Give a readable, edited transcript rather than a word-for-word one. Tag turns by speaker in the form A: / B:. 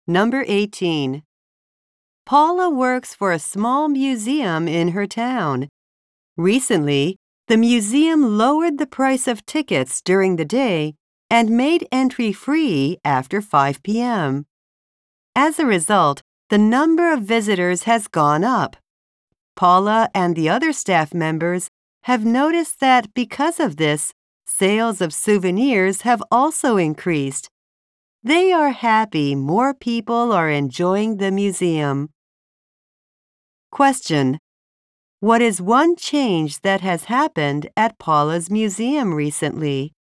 A: Number 18. Paula works for a small museum in her town. Recently, the museum lowered the price of tickets during the day and made entry free after 5 p.m. As a result, the number of visitors has gone up. Paula and the other staff members have noticed that because of this, sales of souvenirs have also increased. They are happy more people are enjoying the museum. Question: what is one change that has happened at Paula's museum recently?